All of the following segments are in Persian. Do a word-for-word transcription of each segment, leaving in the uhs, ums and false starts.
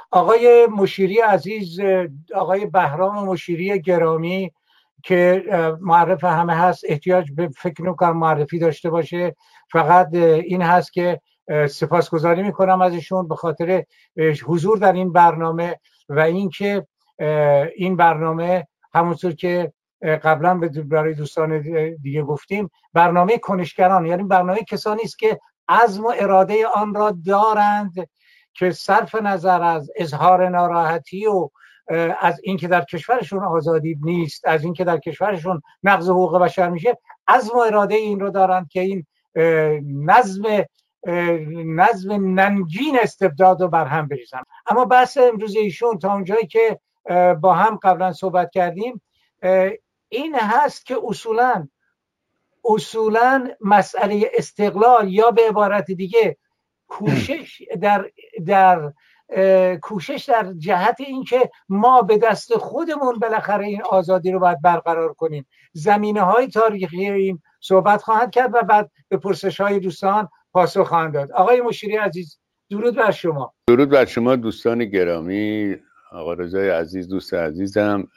آقای مشیری عزیز، آقای بهرام مشیری گرامی که معرف همه هست، احتیاج به فکر نمی‌کنم معرفی داشته باشه. فقط این هست که سپاسگزاری میکنم ازشون به خاطر حضور در این برنامه و اینکه این برنامه همونطور که قبلا برای دوستان دیگه گفتیم برنامه کنشگران، یعنی برنامه کسانی است که عزم و اراده آن را دارند که صرف نظر از اظهار ناراحتی و از اینکه در کشورشون آزادی نیست، از اینکه در کشورشون نقض حقوق بشر میشه، عزم و اراده این رو دارند که این نظم نظم ننگین استبداد رو برهم بریزن. اما بحث امروز ایشون تا اونجایی که با هم قبلا صحبت کردیم این هست که اصولاً اصولاً مسئله استقلال یا به عبارت دیگه کوشش در در کوشش در جهت اینکه ما به دست خودمون بالاخره این آزادی رو باید برقرار کنیم. زمینه‌های تاریخی این صحبت خواهند کرد و بعد به پرسش‌های دوستان پاسخ خواهند داد. آقای مشیری عزیز، درود بر شما. درود بر شما دوستان گرامی. آقا رضای عزیز، دوست عزیزم،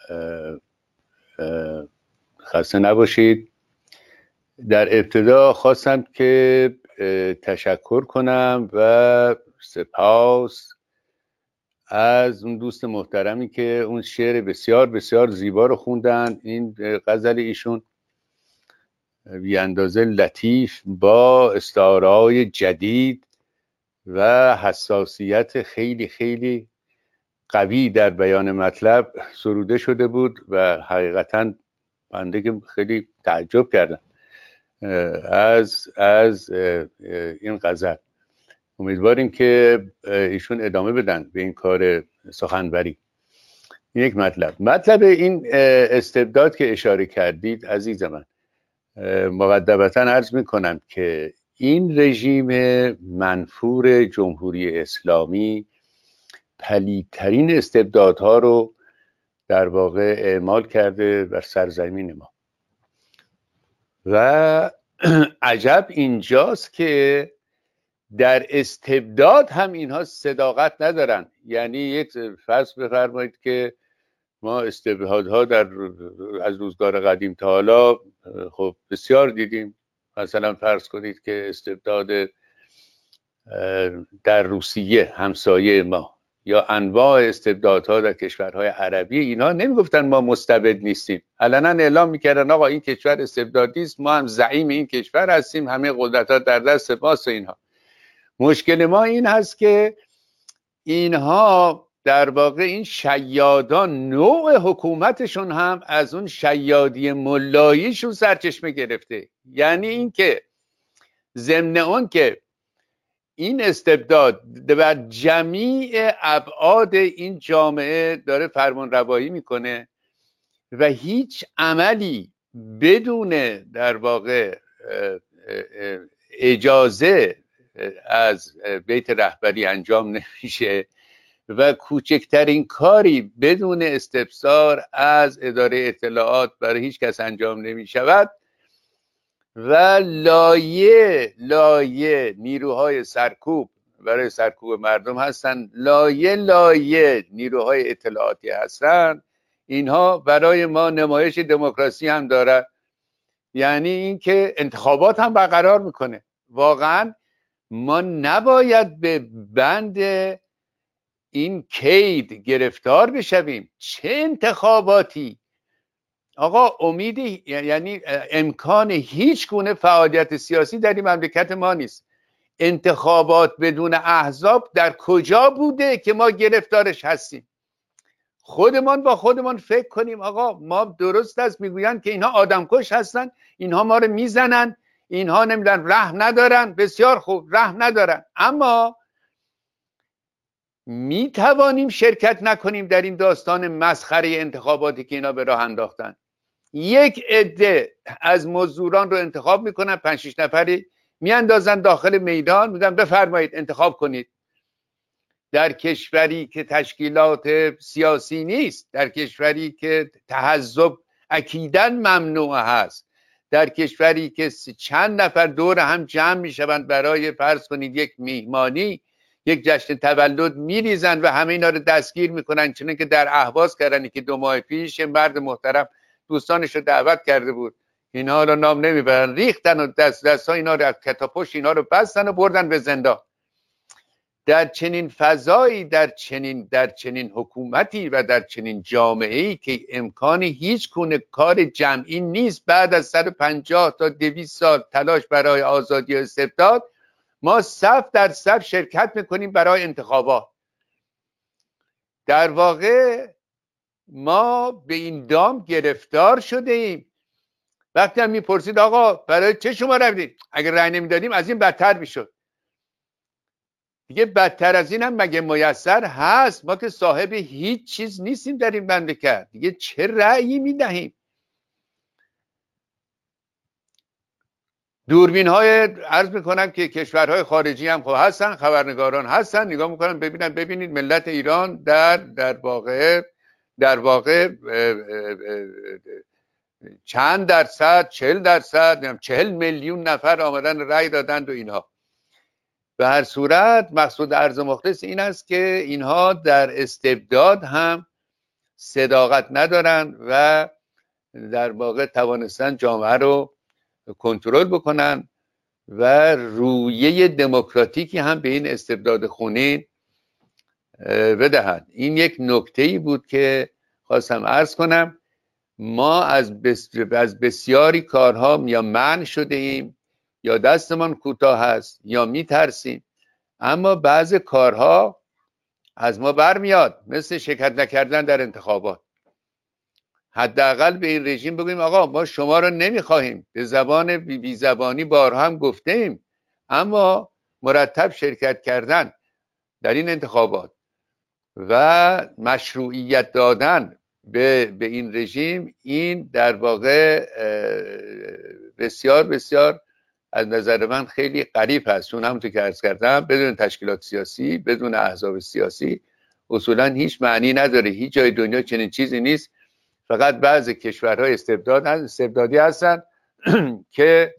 خسته نباشید. در ابتدا خواستم که تشکر کنم و سپاس از اون دوست محترمی که اون شعر بسیار بسیار زیبا رو خوندن. این غزل ایشون بی اندازه لطیف با استعاره‌های جدید و حساسیت خیلی خیلی قوی در بیان مطلب سروده شده بود و حقیقتاً بنده که خیلی تعجب کردم از از این غزل. امیدواریم که ایشون ادامه بدن به این کار سخنوری. یک مطلب مطلب این استبداد که اشاره کردید عزیز من، مقدمتاً عرض میکنم که این رژیم منفور جمهوری اسلامی پلیدترین استبدادها رو در واقع اعمال کرده بر سرزمین ما و عجب اینجاست که در استبداد هم اینها صداقت ندارن. یعنی یک فرض بفرمایید که ما استبدادها در از روزگار قدیم تا حالا خب بسیار دیدیم. مثلا فرض کنید که استبداد در روسیه همسایه ما یا انواع استبدادها در کشورهای عربی، اینا نمیگفتن ما مستبد نیستیم، علنا اعلام میکردن آقا این کشور استبدادی است، ما هم زعیم این کشور هستیم، همه قدرت‌ها در دست ماست. اینها مشکل ما این هست که اینها در واقع این شیادان نوع حکومتشون هم از اون شیادی ملاییشون سرچشمه گرفته. یعنی این که ضمن اون که این استبداد بر جمیع ابعاد این جامعه داره فرمان روایی میکنه و هیچ عملی بدون در واقع اجازه از بیت رهبری انجام نمیشه و کوچکترین کاری بدون استفسار از اداره اطلاعات برای هیچ کس انجام نمی شود و لایه لایه نیروهای سرکوب برای سرکوب مردم هستن، لایه لایه نیروهای اطلاعاتی هستن. اینها برای ما نمایش دموکراسی هم داره، یعنی اینکه انتخابات هم برقرار میکنه. واقعا ما نباید به بند این کید گرفتار بشویم. چه انتخاباتی آقا؟ امیدی یعنی امکان هیچ گونه فعالیت سیاسی در این مملکت ما نیست. انتخابات بدون احزاب در کجا بوده که ما گرفتارش هستیم؟ خودمان با خودمان فکر کنیم. آقا ما درست است میگویند که اینها آدمکش هستن، اینها ما رو میزنن، اینها نمیدونن رحم ندارن. بسیار خوب، رحم ندارن، اما می توانیم شرکت نکنیم در این داستان مسخره انتخاباتی که اینا به راه انداختن. یک عده از مزدوران رو انتخاب میکنن، پنج شش نفری میاندازن داخل میدان، میگن بفرمایید انتخاب کنید. در کشوری که تشکیلات سیاسی نیست، در کشوری که تحزب اکیداً ممنوع هست، در کشوری که چند نفر دور هم جمع میشوند برای فرض کنید یک میهمانی، یک جشن تولد میریزن و همه اینا رو دستگیر میکنن، چون که در اهواز کردن که دو ماه پیش مرد محترم دوستانش رو دعوت کرده بود، اینا حالا نام نمیبرن، ریختن و دست دست ها اینا رو از کتاپشت اینا رو بستن و بردن به زندان. در چنین فضایی، در چنین در چنین حکومتی و در چنین جامعه‌ای که امکان هیچ گونه کار جمعی نیست، بعد از صد و پنجاه تا دویست سال تلاش برای آزادی و استبداد، ما صف در صف شرکت میکنیم برای انتخابات. در واقع ما به این دام گرفتار شده ایم. وقتی هم میپرسید آقا برای چه شما رفتید، اگر رأی نمیدادیم از این بدتر میشد. دیگه بدتر از این هم مگه میسر هست؟ ما که صاحب هیچ چیز نیستیم در این مملکت، دیگه چه رأیی میدهیم؟ دوربین های عرض میکنم که کشورهای خارجی هم خب هستن، خبرنگاران هستن، نگاه میکنن ببینن ببینید ملت ایران در در واقع در واقع چند درصد، چهل درصد، چهل میلیون نفر آمدن رأی دادند و اینها. به هر صورت مقصود عرض مخلص این است که اینها در استبداد هم صداقت ندارن و در واقع توانستن جامعه رو کنترل بکنن و رویه دموکراتیکی هم به این استبداد خونین بدهند. این یک نکته‌ای بود که خواستم عرض کنم. ما از, بس از بسیاری کارها یا منع شده ایم یا دستمان کوتاه هست یا میترسیم، اما بعض کارها از ما برمیاد، مثل شرکت نکردن در انتخابات. حداقل به این رژیم بگویم آقا ما شما رو نمیخواهیم، به زبان بی, بی زبانی بارها هم گفته ایم، اما مرتب شرکت کردن در این انتخابات و مشروعیت دادن به, به این رژیم، این در واقع بسیار بسیار از نظر من خیلی غریب هست. چون همونطور که عرض کردم بدون تشکیلات سیاسی، بدون احزاب سیاسی اصولا هیچ معنی نداره. هیچ جای دنیا چنین چیزی نیست. فقط بعضی کشورهای استبداد استبدادی هستن که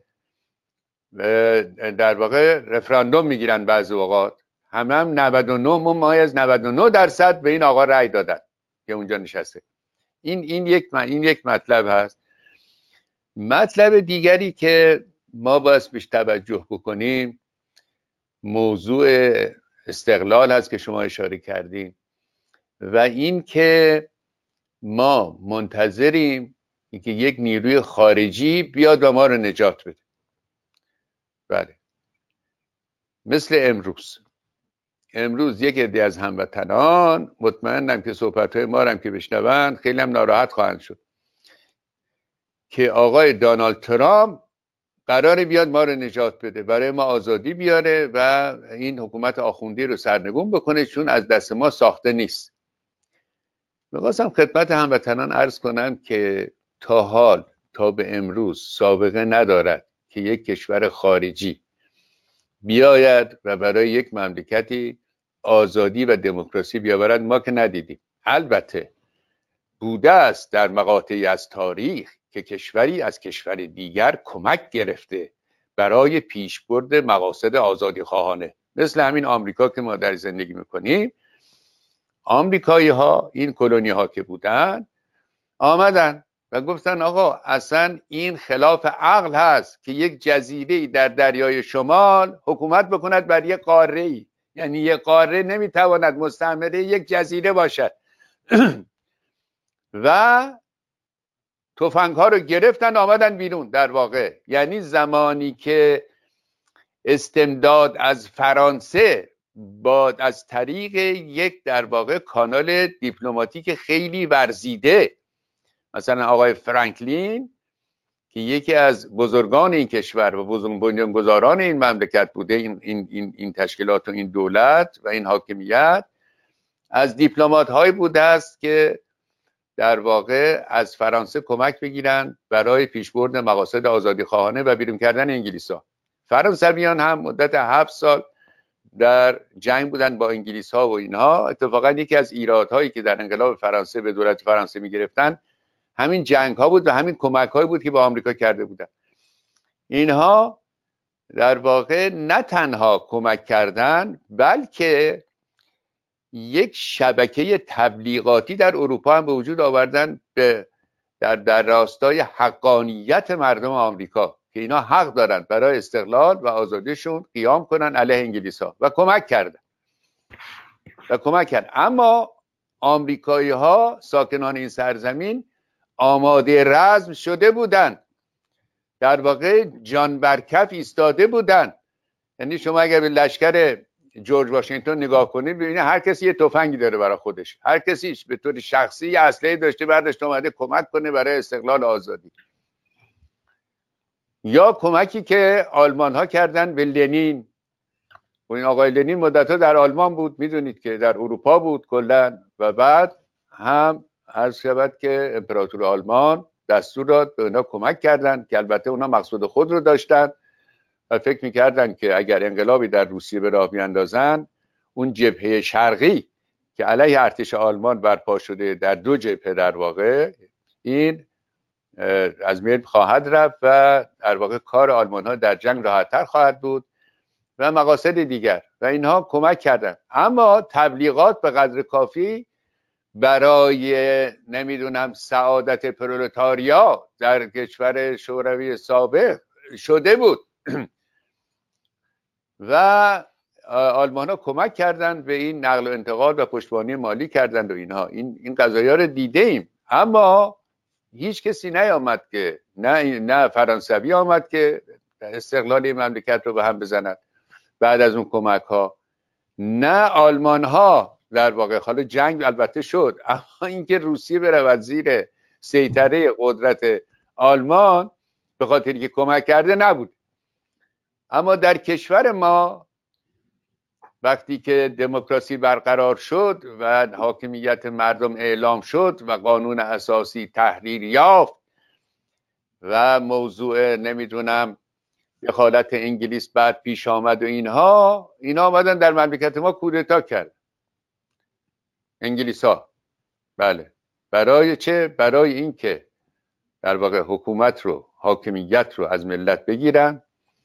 در واقع رفراندوم میگیرن بعضی اوقات. همه هم نود و نه ممیز از نود و نه درصد به این آقا رأی دادن که اونجا نشسته. این این یک این یک مطلب هست. مطلب دیگری که ما باید بهش توجه بکنیم موضوع استقلال هست که شما اشاره کردیم و این که ما منتظریم که یک نیروی خارجی بیاد و ما رو نجات بده. بله، مثل امروز امروز یک عده از هموطنان، مطمئنم که صحبت‌های ما رو هم که بشنوند خیلی هم ناراحت خواهند شد، که آقای دونالد ترامپ قراره بیاد ما رو نجات بده، برای ما آزادی بیاره و این حکومت آخوندی رو سرنگون بکنه چون از دست ما ساخته نیست. می‌خواستم خدمت هموطنان عرض کنم که تا حال تا به امروز سابقه ندارد که یک کشور خارجی بیاید و برای یک مملکتی آزادی و دموکراسی بیاورد. ما که ندیدیم. البته بوده است در مقاطعی از تاریخ که کشوری از کشور دیگر کمک گرفته برای پیشبرد مقاصد آزادی خواهانه، مثل همین آمریکا که ما در زندگی میکنیم. آمریکایی ها، این کلونی ها که بودن، آمدن و گفتن آقا اصلا این خلاف عقل هست که یک جزیره در دریای شمال حکومت بکند بر یک قاره ای. یعنی یک قاره نمیتواند مستعمره یک جزیره باشد. و تفنگ ها رو گرفتن آمدن بیرون. در واقع یعنی زمانی که استمداد از فرانسه با از طریق یک در واقع کانال دیپلماتیک خیلی ورزیده، مثلا آقای فرانکلین که یکی از بزرگان این کشور و بزرگ بنیانگذاران این مملکت بوده، این, این, این, این تشکیلات و این دولت و این حاکمیت، از دیپلمات های بوده است که در واقع از فرانسه کمک بگیرن برای پیشبرد مقاصد آزادی خواهانه و بیرون کردن انگلیس ها. فرانسویان هم مدت هفت سال در جنگ بودن با انگلیس ها و اینها. اتفاقا یکی از ایرادهایی که در انقلاب فرانسه به دولت فرانسه می گرفتن همین جنگ ها بود و همین کمک هایی بود که با آمریکا کرده بودن. اینها در واقع نه تنها کمک کردن، بلکه یک شبکه تبلیغاتی در اروپا هم به وجود آوردن به در در راستای حقانیت مردم آمریکا که اینا حق دارن برای استقلال و آزادیشون قیام کنن علیه انگلیس ها و کمک کردن و کمک کرد. اما آمریکایی ها ساکنان این سرزمین آماده رزم شده بودند، در واقع جان برکف ایستاده بودند. یعنی شما اگر به لشکر جورج واشنگتن نگاه کنید ببینید هر کسی یه تفنگی داره برای خودش، هر کسیش به طور شخصی یه اسلحه داشته برداشت اومده کمک کنه برای استقلال آزادی. یا کمکی که آلمان ها کردن به لنین. و این آقای لنین مدت‌ها در آلمان بود، میدونید که در اروپا بود کلا، و بعد هم عرض شود که امپراتور آلمان دستور داد به اونا کمک کردن که البته اونا مقصود خود رو داشتن و فکر میکردن که اگر انقلابی در روسیه به راه بیاندازن، اون جبهه شرقی که علیه ارتش آلمان برپا شده در دو جبهه در واقع این از میل خواهد رفت و در واقع کار آلمان ها در جنگ راحت‌تر خواهد بود و مقاصد دیگر، و اینها کمک کردن. اما تبلیغات به قدر کافی برای نمیدونم سعادت پرولتاریا در کشور شوروی سابق شده بود و آلمان ها کمک کردند به این نقل و انتقال و پشتوانه مالی کردند و اینها این این قضایا رو دیده ایم. اما هیچ کسی نیامد که نه نه فرانسوی آمد که استقلال این مملکت رو به هم بزنند بعد از اون کمک ها، نه آلمان ها در واقع. حالا جنگ البته شد، اما اینکه روسیه برود زیر سیطره قدرت آلمان به خاطر که کمک کرده نبود. اما در کشور ما وقتی که دموکراسی برقرار شد و حاکمیت مردم اعلام شد و قانون اساسی تحریر یافت و موضوع نمیدونم دخالت انگلیس بعد پیش آمد و اینها اینا آمدن در مملکت ما کودتا کرد انگلیس ها. بله، برای چه؟ برای اینکه در واقع حکومت رو، حاکمیت رو از ملت بگیرن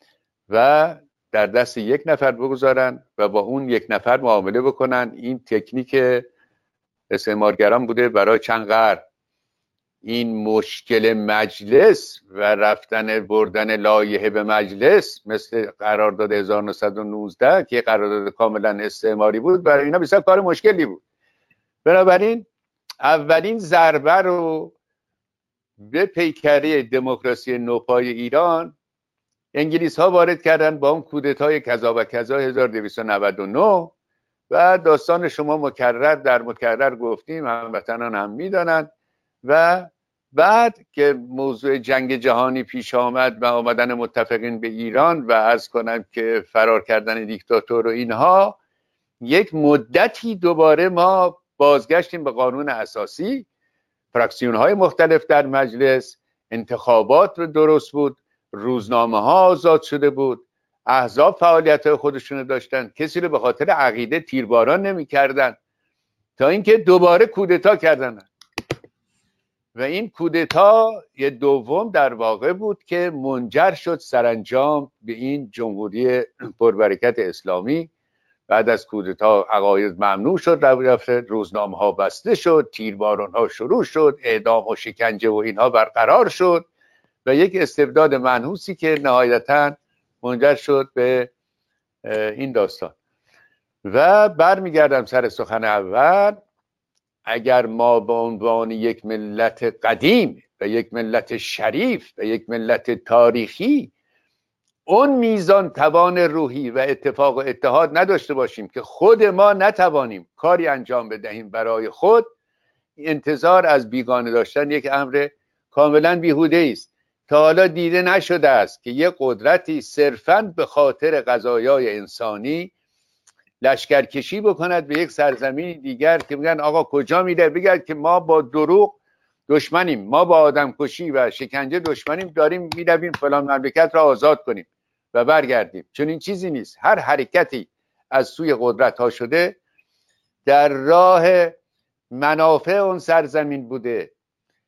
و در دست یک نفر بگذارن و با اون یک نفر معامله بکنن. این تکنیک استعمارگران بوده برای چند قرن. این مشکل مجلس و رفتن بردن لایحه به مجلس مثل قرارداد هزار و نهصد و نوزده که قرارداد کاملا استعماری بود، برای اینا بسیار کار مشکلی بود. بنابراین اولین ضربه رو به پیکره دموکراسی نوپای ایران انگلیس ها وارد کردن با اون کودتای کذا و کذا هزار و دویست و نود و نه و داستان شما مکرر در مکرر گفتیم، هموطنان هم میدانند. و بعد که موضوع جنگ جهانی پیش آمد و آمدن متفقین به ایران و عرض کنم که فرار کردن دیکتاتور و اینها، یک مدتی دوباره ما بازگشتیم به قانون اساسی، فراکسیون های مختلف در مجلس، انتخابات درست بود، روزنامه ها آزاد شده بود، احزاب فعالیت های خودشون داشتن، کسی رو به خاطر عقیده تیرباران نمی کردن، تا اینکه دوباره کودتا کردن. و این کودتا یه دوم در واقع بود که منجر شد سرانجام به این جمهوری پربرکت اسلامی. بعد از کودتا عقاید ممنوع شد، رفته روزنامه ها بسته شد، تیرباران ها شروع شد، اعدام و شکنجه و اینها برقرار شد و یک استبداد منحوسی که نهایتاً منجر شد به این داستان. و برمیگردم سر سخن اول، اگر ما به عنوان یک ملت قدیم و یک ملت شریف و یک ملت تاریخی اون میزان توان روحی و اتفاق و اتحاد نداشته باشیم که خود ما نتوانیم کاری انجام بدهیم برای خود، انتظار از بیگانه داشتن یک امر کاملا بیهوده است. تا حالا دیده نشده است که یک قدرتی صرفاً به خاطر قضایای انسانی لشکرکشی بکند به یک سرزمین دیگر که میگن آقا کجا میره، بگرد که ما با دروغ دشمنیم، ما با آدم کشی و شکنجه دشمنیم، داریم میرویم فلان مملکت را آزاد کنیم و برگردیم. چون این چیزی نیست. هر حرکتی از سوی قدرت ها شده در راه منافع اون سرزمین بوده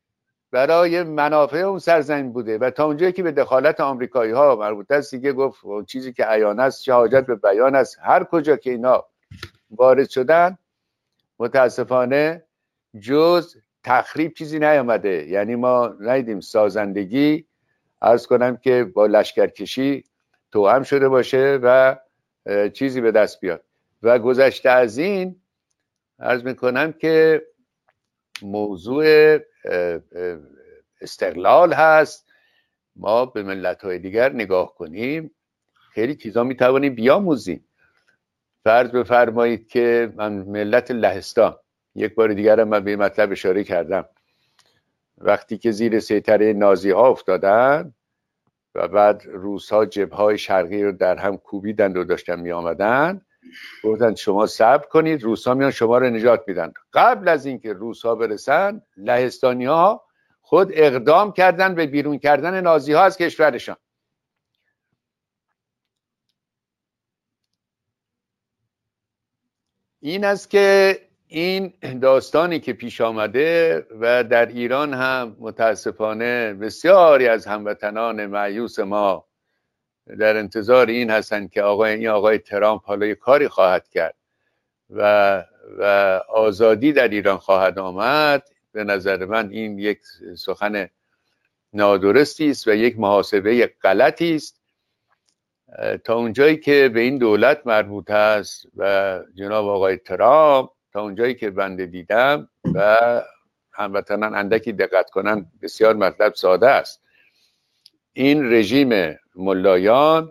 برای منافع اون سرزمین بوده و تا اونجایی که به دخالت آمریکایی ها مربوط است دیگه گفت چیزی که عیان است چه حاجت به بیان است. هر کجا که اینا وارد شدن متاسفانه جز تخریب چیزی نیامده. یعنی ما ندیدیم سازندگی، عرض کنم که با لشکرکشی توأم شده باشه و چیزی به دست بیاد. و گذشته از این عرض میکنم که موضوع استقلال هست. ما به ملت‌های دیگر نگاه کنیم، خیلی چیزا میتوانیم بیاموزیم. فرض بفرمایید که من ملت لهستان، یک بار دیگر من به این مطلب اشاره کردم، وقتی که زیر سیطره نازی ها افتادن و بعد روس ها جبهه شرقی رو در هم کوبیدند و داشتن می آمدن، گفتن شما صبر کنید، روس ها میان شما رو نجات میدن. قبل از اینکه روس ها برسن، لهستانی ها خود اقدام کردن به بیرون کردن نازی ها از کشورشان. این است که این داستانی که پیش آمده و در ایران هم متاسفانه بسیاری از هموطنان مایوس ما در انتظار این هستند که آقای این آقای ترامپ حالا یک کاری خواهد کرد و و آزادی در ایران خواهد آمد. به نظر من این یک سخن نادرستی است و یک محاسبه غلطی است. تا اونجایی که به این دولت مربوط است و جناب آقای ترامپ، تا اونجایی که بنده دیدم و هموطنان اندکی دقت کنن، بسیار مطلب ساده است. این رژیم ملایان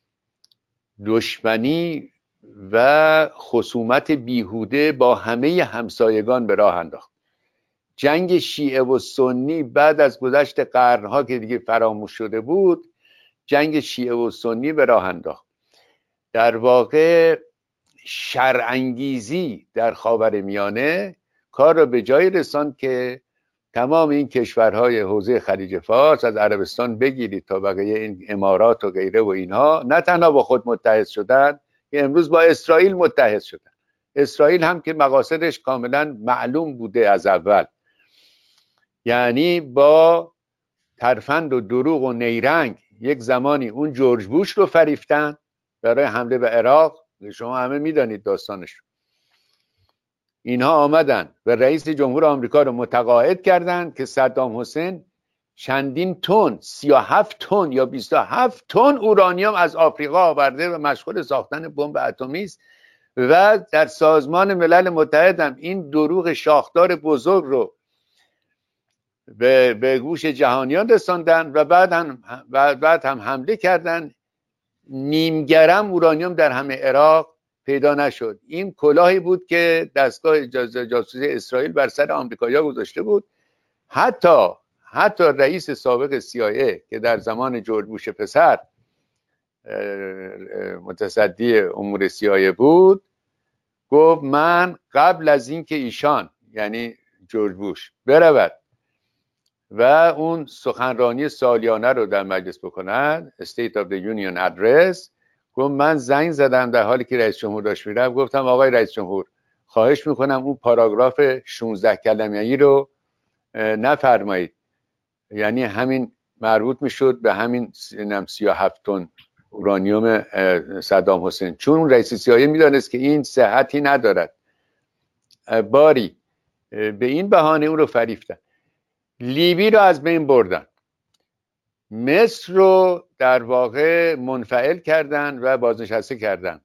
دشمنی و خصومت بیهوده با همه همسایگان به راه انداخت. جنگ شیعه و سنی بعد از گذشت قرنها که دیگه فراموش شده بود، جنگ شیعه و سنی به راه انداخت. در واقع شرانگیزی در خاورمیانه کار را به جای رساند که تمام این کشورهای حوزه خلیج فارس، از عربستان بگیرید تا بقیه این امارات و غیره و اینها، نه تنها با خود متحد شدن، که امروز با اسرائیل متحد شدن. اسرائیل هم که مقاصدش کاملا معلوم بوده از اول، یعنی با ترفند و دروغ و نیرنگ یک زمانی اون جورج بوش رو فریفتن برای حمله به عراق. شما همه میدانید داستانش. اینها آمدن و رئیس جمهور آمریکا رو متقاعد کردند که صدام حسین چندین تن، سی و هفت تن یا بیست و هفت تن اورانیوم از آفریقا آورده و مشغول ساختن بمب اتمی است و در سازمان ملل متحد هم این دروغ شاخدار بزرگ رو به, به گوش جهانیان رساندن و بعد هم, بعد هم حمله کردن. نیمگرم اورانیوم در همه عراق پیدا نشد. این کلاهی بود که دستگاه جاسوسی اسرائیل بر سر آمریکایی‌ها گذاشته بود. حتی حتی رئیس سابق سی آی ای که در زمان جورج بوش پسر متصدی امور سی آی ای بود، گفت من قبل از اینکه ایشان یعنی جورج بوش برود و اون سخنرانی سالیانه رو در مجلس بکنن، State of the Union Address، گفت من زنگ زدم در حالی که رئیس جمهور داشت میرم، گفتم آقای رئیس جمهور خواهش میکنم اون پاراگراف شانزده کلمه‌ای رو نفرمایید. یعنی همین مربوط میشد به همین سی و هفت تن اورانیوم صدام حسین، چون رئیس سی آی ای میدانست که این صحتی ندارد. باری به این بهانه اون رو فریفتن. لیبی رو از بین بردن، مصر رو در واقع منفعل کردن و بازنشسته کردن،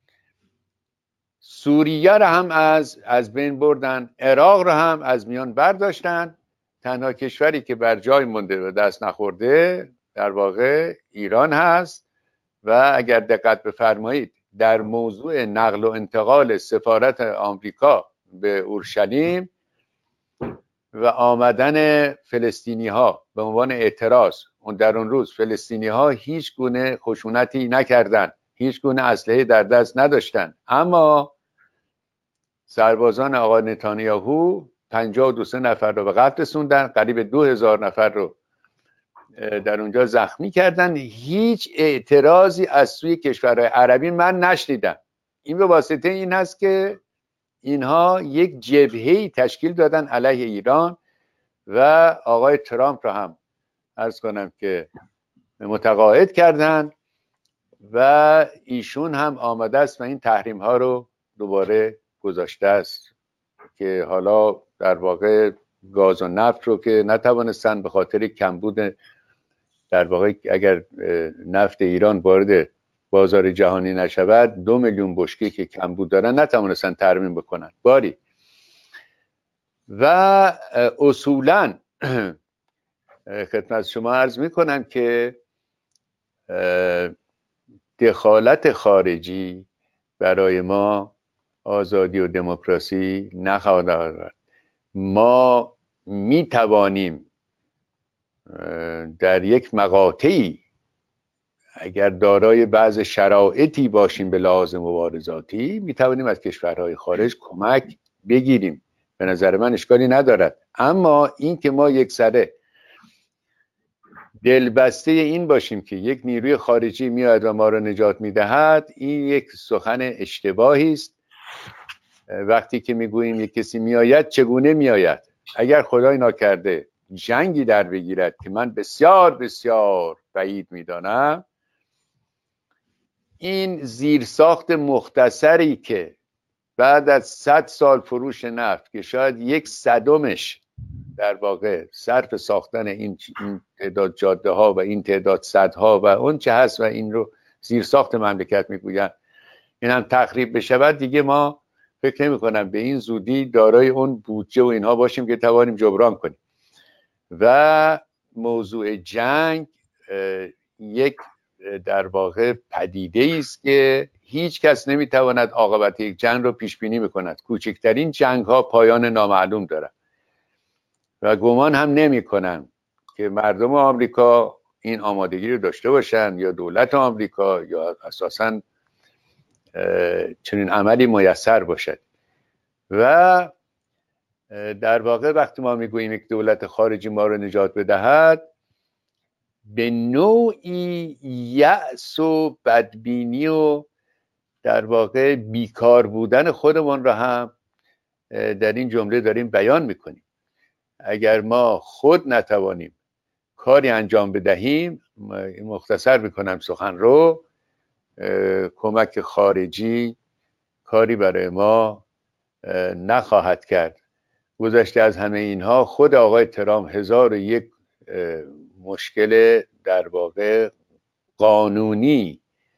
سوریه رو هم از از بین بردن، عراق رو هم از میان برداشتن. تنها کشوری که بر جای مونده و دست نخورده در واقع ایران هست. و اگر دقت بفرمایید در موضوع نقل و انتقال سفارت آمریکا به اورشلیم و آمدن فلسطینی ها به عنوان اعتراض، اون در اون روز فلسطینی ها هیچ گونه خشونتی نکردن، هیچ گونه اسلحه در دست نداشتن، اما سربازان آقای نتانیاهو پنجاه و دو سه نفر رو به قتل رسوندن، قریب دو هزار نفر رو در اونجا زخمی کردن. هیچ اعتراضی از سوی کشورهای عربی من نشنیدم. این به واسطه این هست که اینها یک جبهه‌ای تشکیل دادن علیه ایران و آقای ترامپ را هم عرض کنم که متقاعد کردن و ایشون هم آمده است و این تحریم ها رو دوباره گذاشته است که حالا در واقع گاز و نفت رو که نتوانستن به خاطر کمبود، در واقع اگر نفت ایران وارد بازار جهانی نشود دو میلیون بشکه که کمبود دارن نتوانستن ترمیم بکنن باری. و اصولا خدمت شما عرض میکنم که دخالت خارجی برای ما آزادی و دموکراسی نخواهد آورد. ما می توانیم در یک مقاطعی اگر دارای بعض شرایطی باشیم به لحاظ مبارزاتی می توانیم از کشورهای خارج کمک بگیریم، به نظر من اشکالی ندارد. اما این که ما یک سره دلبسته این باشیم که یک نیروی خارجی میاد و ما رو نجات میدهد، این یک سخن اشتباهی است. وقتی که میگوییم یک کسی میآید چگونه میآید؟ اگر خدای ناکرده جنگی در بگیرد که من بسیار بسیار بعید میدانم، این زیرساخت مختصری که بعد از صد سال فروش نفت که شاید یک صدمش در واقع صرف ساختن این تعداد جاده ها و این تعداد سدها و اون چه هست و این رو زیرساخت مملکت میگوین، این هم تخریب بشود، دیگه ما فکر نمی کنم به این زودی دارای اون بودجه و اینها باشیم که توانیم جبران کنیم. و موضوع جنگ یک در واقع پدیده است که هیچ کس نمیتواند عاقبت یک جنگ رو پیش بینی بکند. کوچکترین جنگ ها پایان نامعلوم دارد و گمان هم نمی کنم که مردم آمریکا این آمادگی رو داشته باشن یا دولت آمریکا یا اساساً چنین عملی میسر باشد. و در واقع وقتی ما میگوییم یک دولت خارجی ما رو نجات بدهد، به نوعی یأس و بدبینی و در واقع بیکار بودن خودمان را هم در این جمله داریم بیان میکنیم. اگر ما خود نتوانیم کاری انجام بدهیم، مختصر میکنم سخن رو، کمک خارجی کاری برای ما نخواهد کرد. گذشته از همه اینها خود آقای ترامپ هزار و یک مشکل در واقع قانونی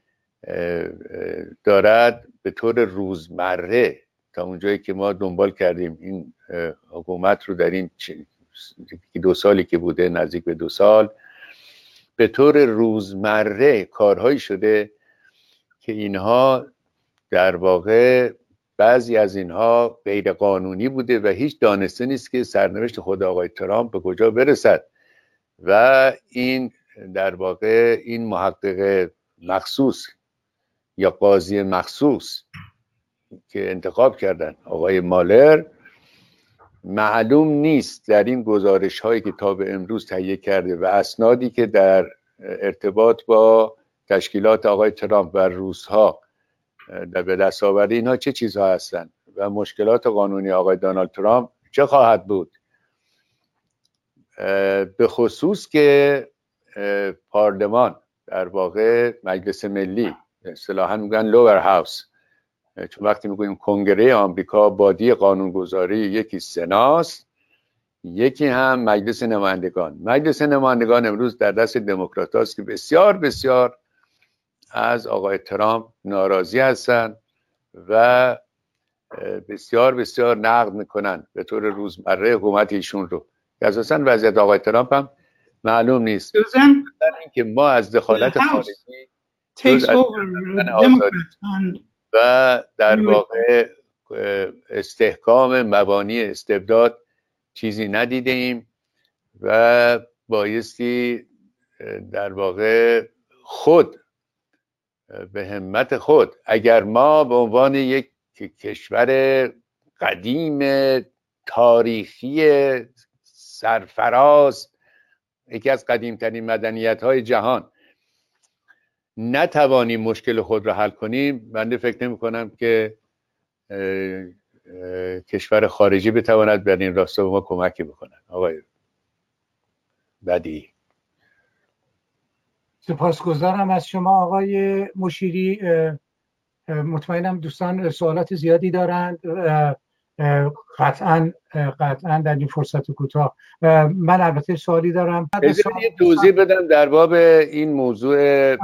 دارد به طور روزمره. تا اونجایی که ما دنبال کردیم این حکومت رو در این دو سالی که بوده، نزدیک به دو سال، به طور روزمره کارهایی شده که اینها در واقع بعضی از اینها غیر قانونی بوده و هیچ دانسته نیست که سرنوشت خود آقای ترامپ به کجا برسد. و این در واقع این محقق مخصوص یا قاضی مخصوص که انتخاب کردن آقای مالر، معلوم نیست در این گزارش هایی که تا به امروز تهیه کرده و اسنادی که در ارتباط با تشکیلات آقای ترامپ و روس‌ها در به دست آورده اینها چه چیزها هستند و مشکلات قانونی آقای دونالد ترامپ چه خواهد بود. به خصوص که پارلمان در واقع مجلس ملی، اصطلاحاً میگن لوور هاوس، چون وقتی میگوییم کنگره آمریکا بادی قانونگذاری، یکی سناست، یکی هم مجلس نمایندگان. مجلس نمایندگان امروز در دست دموکرات هاست که بسیار بسیار از آقای ترامپ ناراضی هستند و بسیار بسیار نقد میکنن به طور روزمره حکومت ایشون رو. اساساً وضعیت آقای ترامپ هم معلوم نیست. که ما از دخالت خارجی و در واقع استحکام مبانی استبداد چیزی ندیده ایم و بایستی در واقع خود به همت خود، اگر ما به عنوان یک کشور قدیم تاریخی سرفراز، یکی از قدیمترین مدنیت های جهان، نتوانیم مشکل خود را حل کنیم، من فکر نمی کنم که اه اه کشور خارجی بتواند بر این راستا به ما کمکی بکنند. آقای بدی. سپاسگزارم از شما آقای مشیری. مطمئنم دوستان سوالات زیادی دارند، قطعا قطعا در این فرصت کوتاه. من البته سوالی دارم. بذارید یه توضیح بدم در باب این موضوع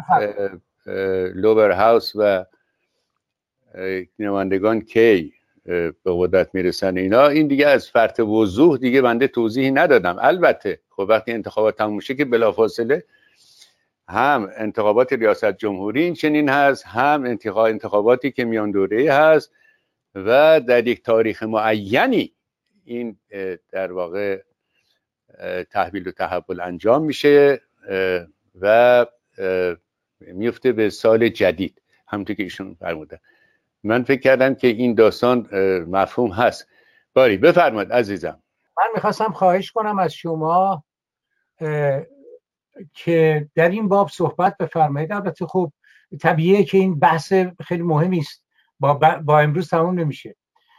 لوبر هاوس و نمایندگان کی به قدرت میرسن اینا. این دیگه از فرط وضوح دیگه بنده توضیحی ندادم. البته خب وقتی انتخابات تموم شه که بلافاصله هم انتخابات ریاست جمهوری این چنین هست، هم انتخاباتی که میان دوره هست و در یک تاریخ معینی این در واقع تحویل و تحول انجام میشه و میفته به سال جدید، همونطور که ایشون فرمودن. من فکر کردم که این داستان مفهوم هست. باری بفرمایید عزیزم. من میخواستم خواهش کنم از شما که در این باب صحبت بفرمایید. البته خب طبیعیه که این بحث خیلی مهمی است، با, با امروز تموم نمیشه.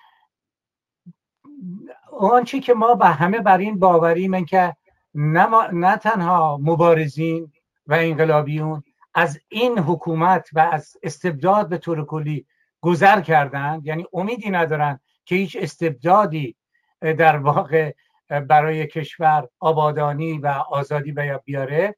آنچه که ما به همه بر این باوریم این که نه, ما، نه تنها مبارزین و انقلابیون از این حکومت و از استبداد به طور کلی گذر کردند، یعنی امیدی ندارن که هیچ استبدادی در واقع برای کشور آبادانی و آزادی بیاره،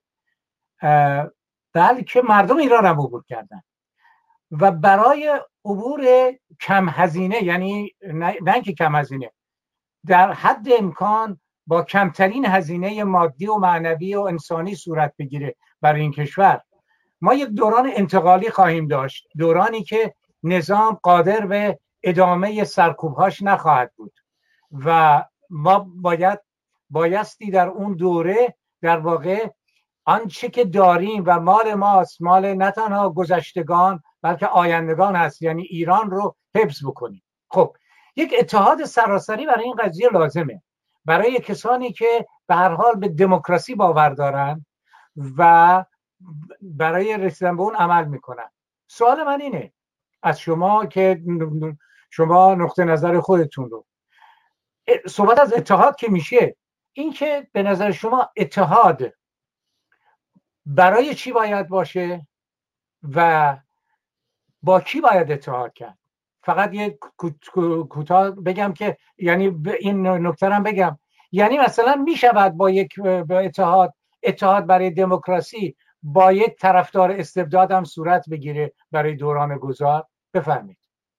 بلکه مردم ایران هم عبور کردن و برای عبور کم هزینه، یعنی نه, نه که کم هزینه، در حد امکان با کمترین هزینه مادی و معنوی و انسانی صورت بگیره برای این کشور، ما یک دوران انتقالی خواهیم داشت، دورانی که نظام قادر به ادامه سرکوبهاش نخواهد بود و ما باید بایستی در اون دوره در واقع آنچه که داریم و مال ماست، مال نه تنها گذشتگان بلکه آیندگان هست، یعنی ایران رو حفظ بکنیم. خب یک اتحاد سراسری برای این قضیه لازمه، برای کسانی که به هر حال به دموکراسی باور دارن و برای رسیدن به اون عمل میکنن. سوال من اینه از شما که شما نقطه نظر خودتون رو، صحبت از اتحاد که میشه، این که به نظر شما اتحاد برای چی باید باشه و با کی باید اتحاد کرد؟ فقط یه کوتاه بگم که یعنی این نکته رو بگم، یعنی مثلا میشود با یک با اتحاد اتحاد برای دموکراسی با یک طرفدار استبداد هم صورت بگیره برای دوران گذار؟ بفرمایید.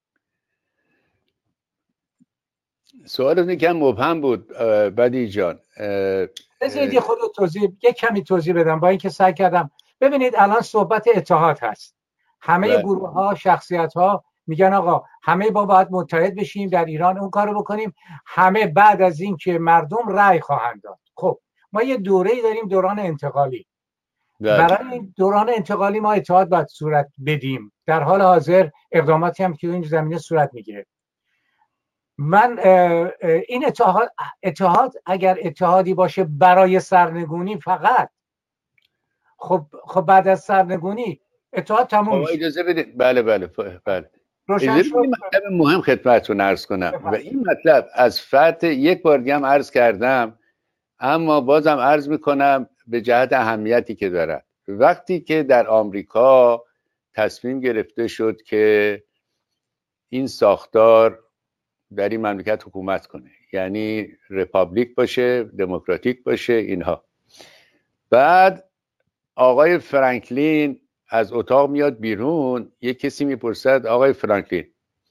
سوالتون یکم مبهم بود بدی جان. بذارید یه خود توضیح یه کمی توضیح بدم، با اینکه سعی کردم. ببینید الان صحبت اتحاد هست، همه گروه ها، شخصیت ها میگن آقا همه با باید متحد بشیم در ایران اون کارو بکنیم، همه بعد از این که مردم رأی خواهند داد. خب ما یه دوره‌ای داریم، دوران انتقالی. برای این دوران انتقالی ما اتحاد باید صورت بدیم. در حال حاضر اقداماتی هم که این زمینه صورت میگیره. من این اتحاد اتحاد اگر اتحادی باشه برای سرنگونی فقط، خب خب بعد از سرنگونی اتحاد تموم میشه. اجازه بدید. بله بله بله. اجازه بدید مطلب مهم خدمتتون عرض کنم بفرد. و این مطلب از فرط یک بار دیگه هم عرض کردم، اما بازم عرض میکنم به جهت اهمیتی که داره. وقتی که در آمریکا تصمیم گرفته شد که این ساختار در این مملکت حکومت کنه، یعنی رپابلیک باشه، دموکراتیک باشه، اینها، بعد آقای فرانکلین از اتاق میاد بیرون، یک کسی میپرسد آقای فرانکلین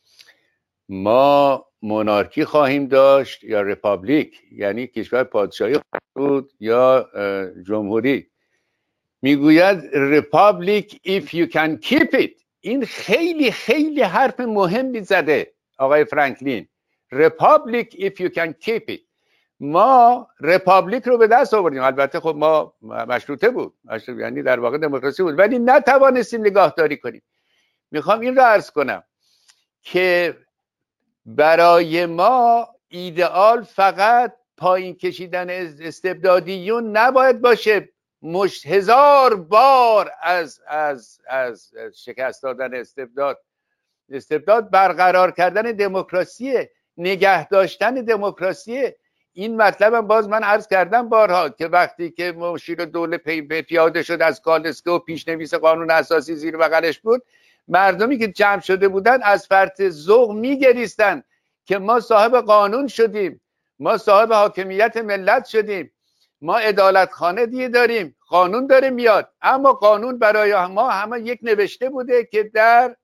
ما مونارکی خواهیم داشت یا رپابلیک، یعنی کشور پادشاهی بود یا جمهوری؟ میگوید رپابلیک if you can keep it. این خیلی خیلی حرف مهمی زده آقای فرانکلین. رپابلیک if you can keep it. ما رپابلیک رو به دست آوردیم، البته خب ما مشروطه بود، مشروطه یعنی در واقع دموکراسی بود، ولی نتوانستیم نگاهداری کنیم. میخوام این رو عرض کنم که برای ما ایدئال فقط پایین کشیدن استبدادیون نباید باشه، مش هزار بار از از از شکست دادن استبداد استبداد برقرار کردن دموکراسی، نگه داشتن دموکراسی. این مطلب هم باز من عرض کردم بارها که وقتی که مشیر دوله پی پیاده شد از کالسکه و پیشنویس قانون اساسی زیر بغلش بود، مردمی که جمع شده بودن از فرط ذوق میگریستن که ما صاحب قانون شدیم، ما صاحب حاکمیت ملت شدیم، ما عدالت خانه دیگه داریم، قانون داره میاد. اما قانون برای ما همه یک نوشته بوده که در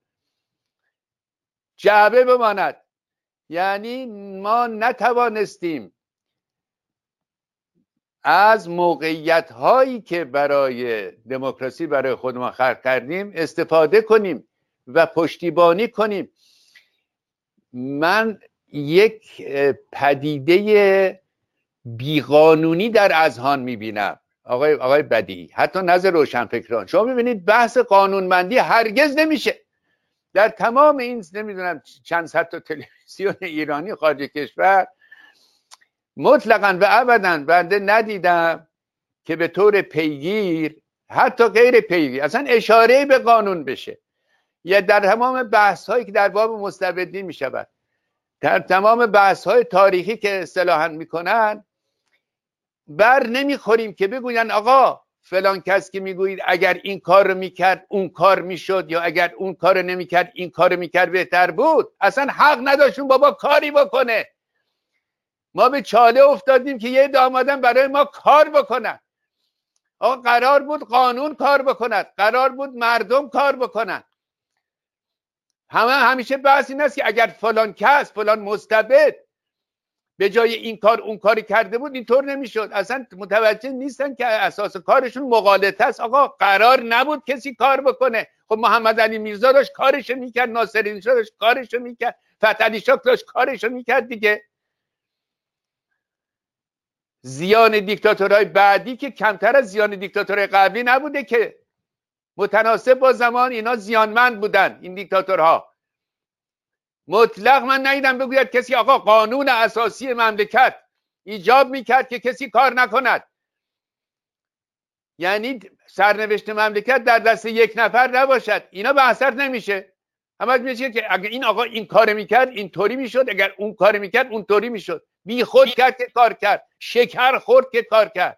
جعبه بماند. یعنی ما نتوانستیم از موقعیت هایی که برای دموکراسی برای خودمان خلق کردیم استفاده کنیم و پشتیبانی کنیم. من یک پدیده بیقانونی در اذهان میبینم آقای آقای بدیعی، حتی نظر روشنفکران. شما میبینید بحث قانونمندی هرگز نمیشه در تمام این نمیدونم چند صد تا تلویزیون ایرانی خارج کشور. مطلقاً و ابداً بنده ندیدم که به طور پیگیر، حتی غیر پیگیر، اصلا اشاره به قانون بشه. یا در تمام بحث هایی که در باب مستبدی می شود، در تمام بحث های تاریخی که اصطلاحاً میکنن، بر نمیخوریم که بگوین آقا فلان کس که میگویید اگر این کار رو میکرد اون کار میشد، یا اگر اون کار رو نمیکرد این کار رو میکرد بهتر بود. اصلا حق نداشت اون بابا کاری بکنه. ما به چاله افتادیم که یه دامادن برای ما کار بکنن. آقا قرار بود قانون کار بکند، قرار بود مردم کار بکنن. همه همیشه بحث این است که اگر فلان کس فلان مستبد به جای این کار اون کاری کرده بود اینطور نمیشد. اصلا متوجه نیستن که اساس کارشون مغالطه است. آقا قرار نبود کسی کار بکنه. خب محمد علی میرزا داشت کارشو میکرد، ناصرالدین شاه داشت کارشو میکرد، فتحعلی شاه داشت کارشو میکرد دیگه. زیان دیکتاتورهای بعدی که کمتر از زیان دیکتاتورهای قبلی نبوده که، متناسب با زمان اینا زیانمند بودن این دیکتاتورها. مطلق من ندیدم بگوید کسی آقا قانون اساسی مملکت ایجاب میکرد که کسی کار نکند. یعنی سرنوشت مملکت در دست یک نفر نباشد. اینا به اثر نمیشه. همه میشه که اگر این آقا این کار میکرد اینطوری میشد، اگر اون کار میکرد اونطوری میشد. بی خود کرد که کار کرد، شکر خورد که کار کرد.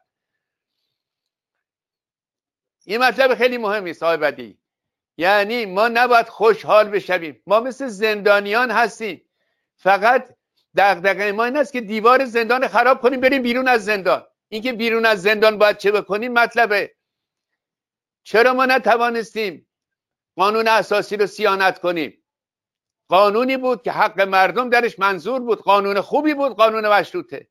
این مطلب خیلی مهمی است آقای بدیعی. یعنی ما نباید خوشحال بشویم، ما مثل زندانیان هستیم. فقط دغدغه ما این است که دیوار زندان خراب کنیم بریم بیرون از زندان. اینکه بیرون از زندان باید چه بکنیم مطلبه. چرا ما نتوانستیم قانون اساسی رو صیانت کنیم؟ قانونی بود که حق مردم درش منظور بود، قانون خوبی بود، قانون مشروطه.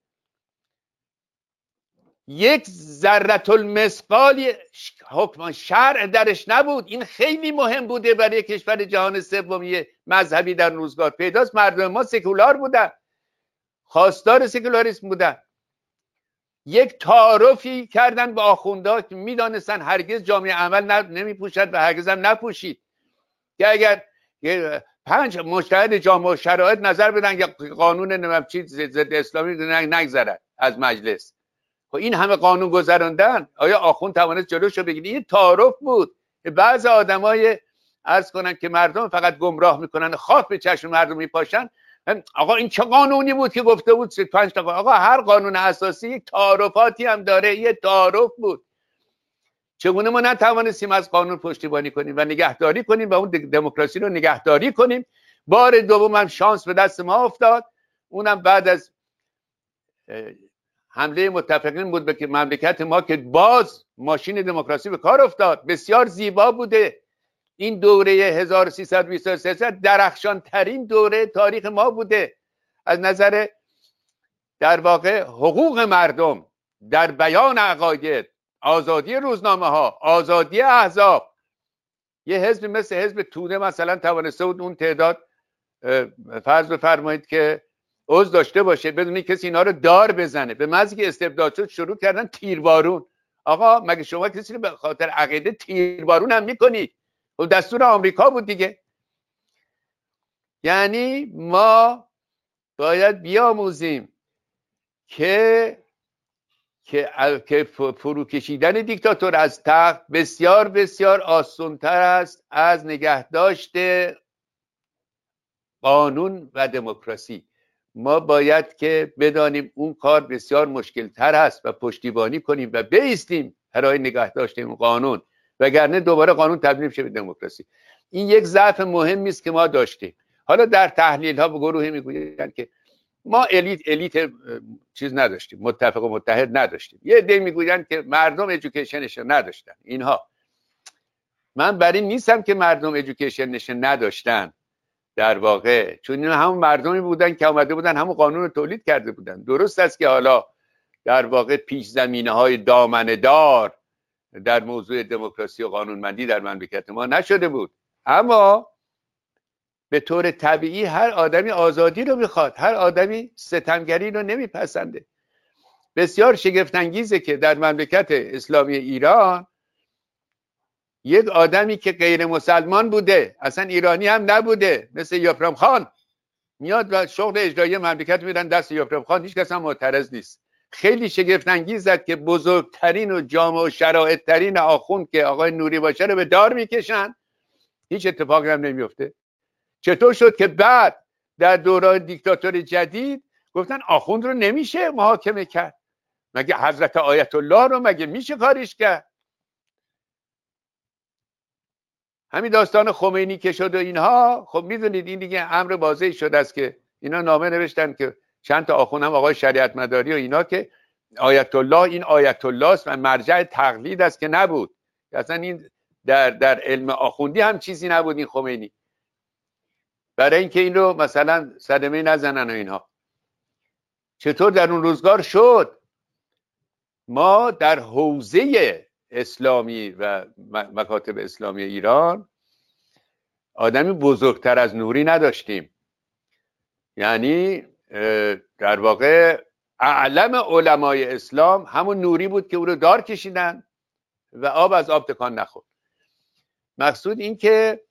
یک ذره المثقال حکم شرع درش نبود. این خیلی مهم بوده برای کشور جهان سومی مذهبی در روزگار پیداست. مردم ما سکولار بودن، خواستار سکولاریسم بودن. یک تعارفی کردن به آخوندها که میدانستن هرگز جامعه عمل نمی پوشد و هرگز هم نپوشید، که اگر پنج مجتهد جامعه شرایط نظر بدن که قانون نمیم چیز ضد اسلامی نگذرد از مجلس، خب این همه قانون گذراندن، آیا آخوند توانست جلوشو بگیره؟ این تعارف بود. بعض آدمای عرض کنن که مردم فقط گمراه میکنن، خاک به چشم مردم میپاشن. آقا این چه قانونی بود که گفته بود پنج تا؟ آقا هر قانون اساسی یک تعارفاتی هم داره، یه تعارف بود. چگونه ما نتوانستیم از قانون پشتیبانی کنیم و نگهداری کنیم و اون دموکراسی رو نگهداری کنیم؟ بار دوم هم شانس به دست ما افتاد، اونم بعد از حمله متفقین بود به مملکت ما که باز ماشین دموکراسی به کار افتاد. بسیار زیبا بوده. این دوره هزار و سیصد و بیست و سه درخشان ترین دوره تاریخ ما بوده از نظر در واقع حقوق مردم در بیان عقاید، آزادی روزنامه ها، آزادی احزاب. یه حزب مثل حزب توده مثلا توانسته بود اون تعداد فرض بفرمایید که عضو داشته باشه بدون کسی اینا رو دار بزنه. به محضی که استبداد شد شروع کردن تیربارون. آقا مگه شما کسی رو به خاطر عقیده تیربارون هم میکنید؟ و دستور آمریکا بود دیگه. یعنی ما باید بیاموزیم که که که فرو کشیدن دیکتاتور از تخت بسیار بسیار آسان‌تر است از نگهداشت قانون و دموکراسی. ما باید که بدانیم اون کار بسیار مشکل تر هست و پشتیبانی کنیم و بایستیم برای نگه داشتن اون قانون، وگرنه دوباره قانون تبدیل میشه به دموکراسی. این یک ضعف مهمی است که ما داشتیم. حالا در تحلیل ها به گروهی میگویند که ما الیت الیت چیز نداشتیم، متفق و متحد نداشتیم. یه عده میگویند که مردم ادویکیشنش نداشتن. اینها من بر این نیستم که مردم ادویکیشنش نداشتن در واقع، چون این همون مردمی بودن که آمده بودن همون قانون رو تولید کرده بودن. درست است که حالا در واقع پیش زمینه های دامنه دار در موضوع دموکراسی و قانونمندی در مملکت ما نشده بود، اما به طور طبیعی هر آدمی آزادی رو میخواد، هر آدمی ستمگری رو نمیپسنده. بسیار شگفت انگیزه که در مملکت اسلامی ایران یک آدمی که غیر مسلمان بوده، اصلا ایرانی هم نبوده، مثل یفرام خان میاد و شغل اجرایی مملکت میدن دست یفرام خان، هیچ کس هم معترض نیست. خیلی شگفت انگیزه که بزرگترین و جامع و شرائط ترین آخوند که آقای نوری باشه رو به دار میکشن، هیچ اتفاقی هم نمیفته. چطور شد که بعد در دوران دیکتاتور جدید گفتن آخوند رو نمیشه محاکمه کرد؟ مگه حضرت آیت الله رو مگه میشه کارش کرد؟ همین داستان خمینی که شد و اینها، خب میدونید این دیگه امر واضحی شده است که اینا نامه نوشتن که چند تا آخوند هم آقای شریعت مداری و اینا که آیت الله این آیت الله است و مرجع تقلید است که نبود، اصلا این در در علم آخوندی هم چیزی نبود این خمینی، برای اینکه این رو مثلا صدمه نزنن و اینها. چطور در اون روزگار شد ما در حوزه اسلامی و مکاتب اسلامی ایران آدمی بزرگتر از نوری نداشتیم؟ یعنی در واقع اعلم علمای اسلام همون نوری بود که او رو دار کشیدن و آب از آب تکان نخورد. مقصود این که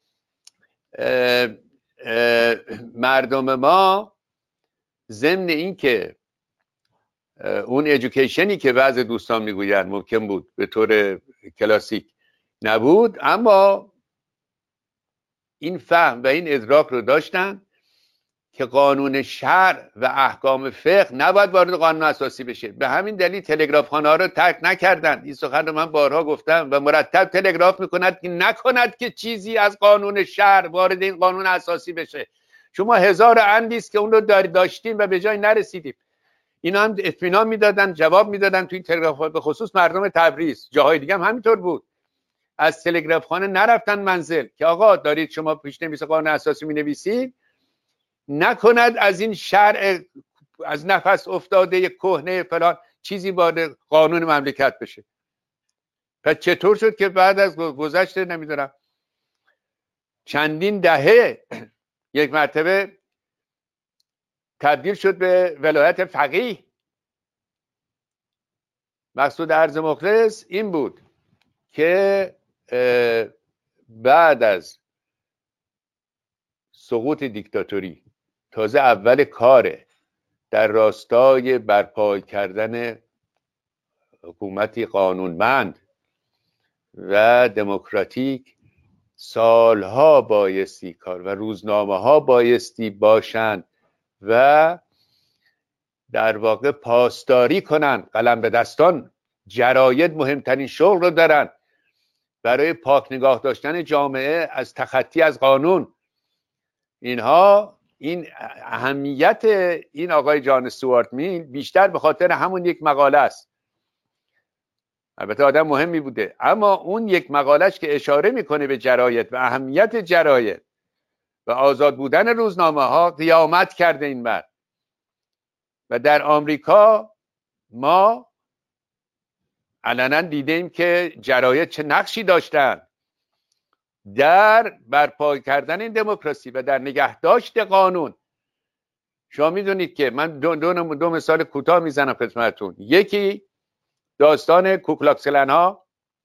مردم ما ضمن این که اون ایژوکیشنی که بعض دوستان میگویند ممکن بود به طور کلاسیک نبود، اما این فهم و این ادراک رو داشتن که قانون شرع و احکام فقه نباید وارد قانون اساسی بشه. به همین دلیل تلگراف خانه ها رو ترک نکردن. این سخن رو من بارها گفتم و مرتب تلگراف میکند که نکند که چیزی از قانون شرع وارد این قانون اساسی بشه. شما هزار اندی است که اون رو داشتیم و به جای نرسیدیم. اینا هم اطمینان میدادن، جواب میدادن تو این تلگراف ها، به خصوص مردم تبریز. جاهای دیگه هم همینطور بود. از تلگراف خانه نرفتن منزل که آقا دارید شما پیشنویس قانون اساسی مینویسید، نکند از این شرع از نفس افتاده کهنه فلان چیزی وارد قانون مملکت بشه. پس چطور شد که بعد از گذشته نمیدونم چندین دهه یک مرتبه تبدیل شد به ولایت فقیه؟ مقصود عرض مخلص این بود که بعد از سقوط دیکتاتوری تازه اول کاره در راستای برپا کردن حکومتی قانونمند و دموکراتیک سالها بایستی کار و روزنامه ها بایستی باشند و در واقع پاسداری کنن، قلم به دستان. جراید مهمترین شغل رو دارن برای پاک نگاه داشتن جامعه از تخطی از قانون. اینها این اهمیت این آقای جان استوارت میل بیشتر به خاطر همون یک مقاله است. البته آدم مهمی بوده، اما اون یک مقالهش که اشاره میکنه به جراید و اهمیت جراید و آزاد بودن روزنامه ها قیامت کرده این مرد. و در آمریکا ما علنا دیدیم که جراید چه نقشی داشتن در برپا کردن این دموکراسی و در نگهداشت قانون. شما میدونید که من دو, دو, دو مثال کوتاه میزنم خدمتتون. یکی داستان کوکلاکسلن ها،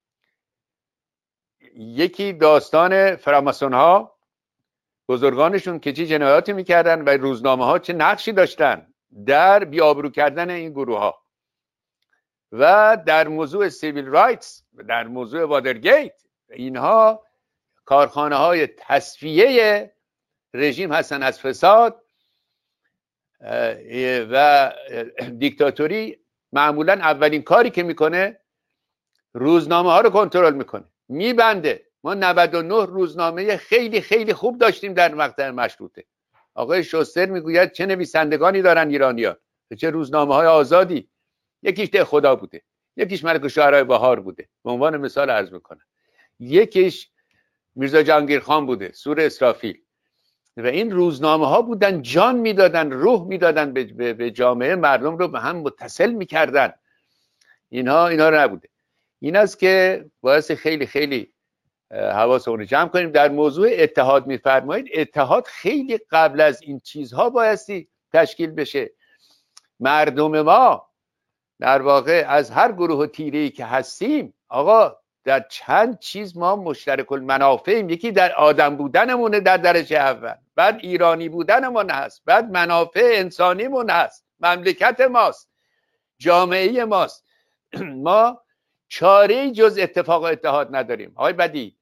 یکی داستان فراماسون ها، بزرگانشون که چه جنایاتی میکردن و روزنامه ها چه نقشی داشتن در بیابرو کردن این گروه ها. و در موضوع سیویل رایتس، در موضوع وادرگیت، اینها کارخانه های تصفیه رژیم هستن از فساد و دیکتاتوری معمولا اولین کاری که میکنه روزنامه ها رو کنترل میکنه، میبنده. ما نود و نه روزنامه خیلی خیلی خوب داشتیم در مقطع مشروطه. آقای شوستر میگوید چه نویسندگانی دارن ایرانیان، چه روزنامه های آزادی. یکیش ده خدا بوده، یکیش ملک شعرهای بهار بوده، به عنوان مثال عرض میکنم. یکیش میرزا جهانگیرخان بوده، سور اسرافیل. و این روزنامه ها بودن جان میدادن، روح میدادن به, به جامعه، مردم رو به هم متصل میکردن. اینها اینا رو نبوده. این است که باعث خیلی خیلی حواسمون رو جمع کنیم. در موضوع اتحاد میفرمایید، اتحاد خیلی قبل از این چیزها بایستی تشکیل بشه. مردم ما در واقع از هر گروه و تیره‌ای که هستیم، آقا در چند چیز ما مشترک المنافعیم. یکی در آدم بودنمونه در درجه اول، بعد ایرانی بودنمون هست، بعد منافع انسانیمون هست، مملکت ماست، جامعه ماست. ما چاره‌ای جز اتفاق و اتحاد نداریم. آقای بدی،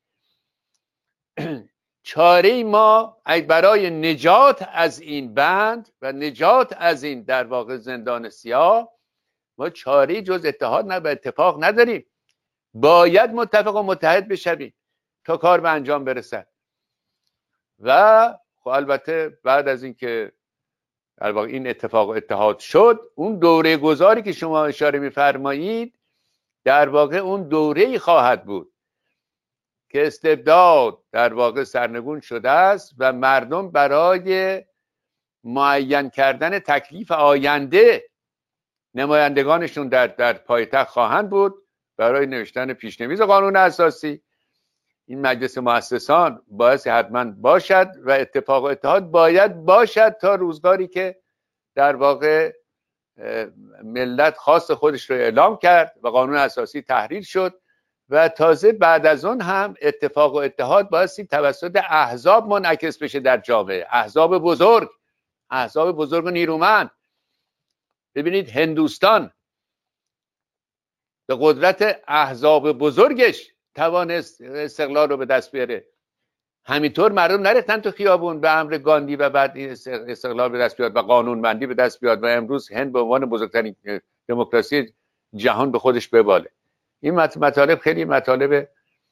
چاره‌ای ما برای نجات از این بند و نجات از این در واقع زندان سیاه، ما چاره‌ای جز اتحاد و اتفاق نداریم. باید متفق و متحد بشویم تا کار به انجام برسد. و خب البته بعد از اینکه در واقع این اتفاق و اتحاد شد، اون دوره گذاری که شما اشاره می‌فرمایید در واقع اون دوره‌ای خواهد بود که استبداد در واقع سرنگون شده است و مردم برای معین کردن تکلیف آینده نمایندگانشون در در پایتخت خواهند بود برای نوشتن پیشنویس قانون اساسی. این مجلس مؤسسان باید حتما باشد و اتفاق و اتحاد باید باشد تا روزگاری که در واقع ملت خواست خودش رو اعلام کرد و قانون اساسی تحریر شد. و تازه بعد از اون هم اتفاق و اتحاد بایستی توسط احزاب منعکس بشه در جامعه، احزاب بزرگ، احزاب بزرگ و نیرومند. ببینید هندوستان به قدرت احزاب بزرگش توانست استقلال رو به دست بیاره. همینطور مردم نرفتن تو خیابون به امر گاندی و بعد این استقلال به دست بیاد و قانون بندی به دست بیاد و امروز هند به عنوان بزرگترین دموکراسی جهان به خودش بباله. این مطالب خیلی مطالب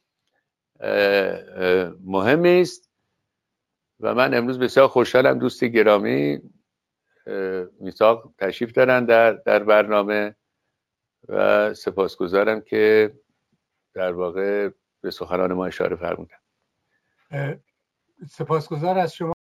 مهمی است و من امروز بسیار خوشحالم دوست گرامی میثاق تشریف دارن در در برنامه و سپاسگزارم که در واقع به سخنان ما اشاره فرمودن. سپاسگزار از شما.